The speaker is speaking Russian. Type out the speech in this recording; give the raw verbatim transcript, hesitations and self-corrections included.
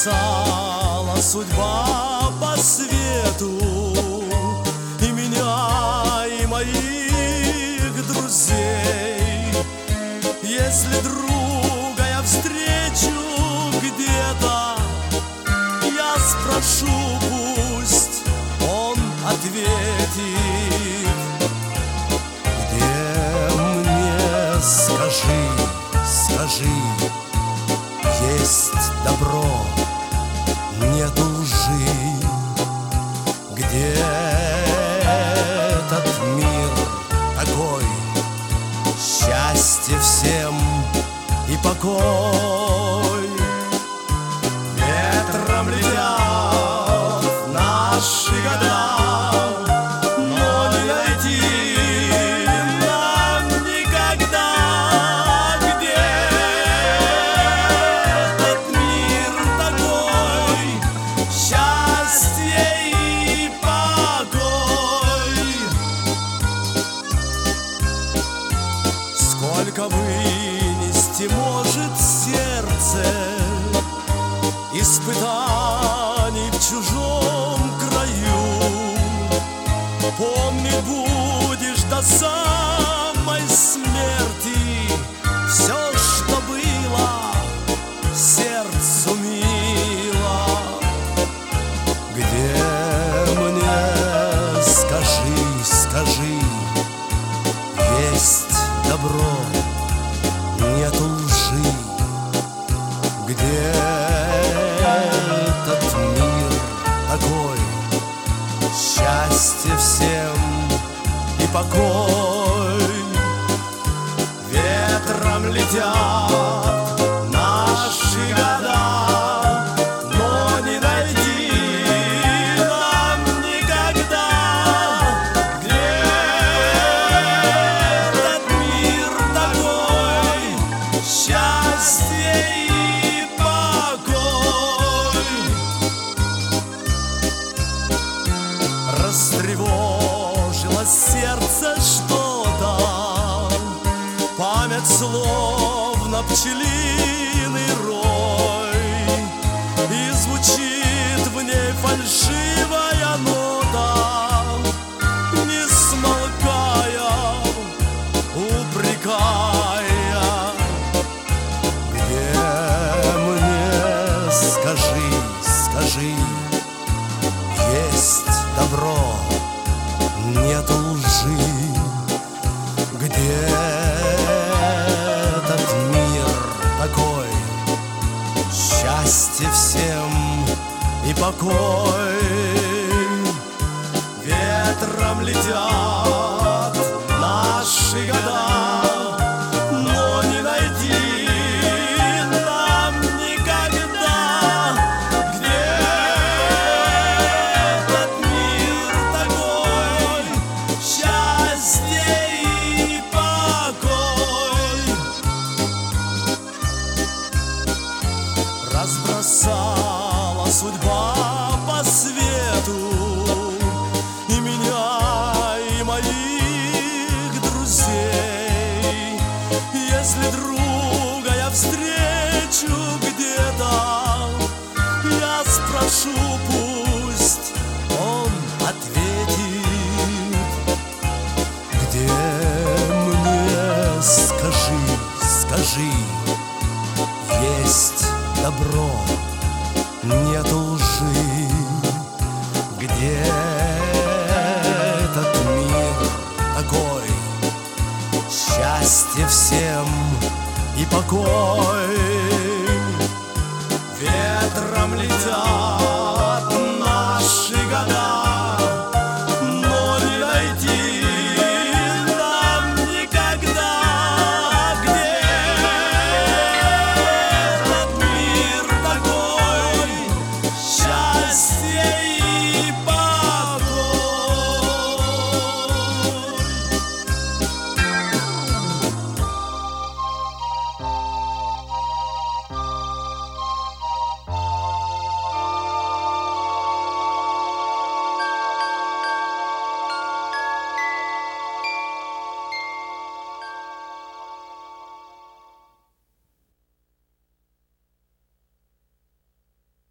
Разбросала судьба по свету и меня, и моих друзей. Если друга я встречу где-то, я спрошу, пусть он ответит. Где мне, скажи, скажи, есть добро, нету лжи? Где этот мир такой, счастье всем и покой? Ветром летят наши года, но не найти нам никогда. Где этот мир такой, счастье и покой? Сколько вынести может сердце испытаний в чужом краю, помнить будешь до самой смерти все, что было сердцу мило. Где мне, скажи, скажи, есть добро, нету лжи? Где этот мир такой, счастье всем и покой? Ветром летят наши года, но не найти нам никогда. Где этот мир такой, счастье и покой? Растревожилось сердце что-то, память словно пчелиный рой, и звучит в ней фальшивая нота, не смолкая, упрекая. Где мне, скажи, скажи, есть добро, нету лжи? Где этот мир такой, счастье всем и покой? Ветром летят наши года, но не найти нам никогда. Где этот мир такой, счастье и покой? Разбросала судьба по свету и меня, и моих друзей. Если друга я встречу где-то, я спрошу, пусть он ответит. Где мне, скажи, скажи, есть добро, нету лжи? Где этот мир такой, счастье всем и покой?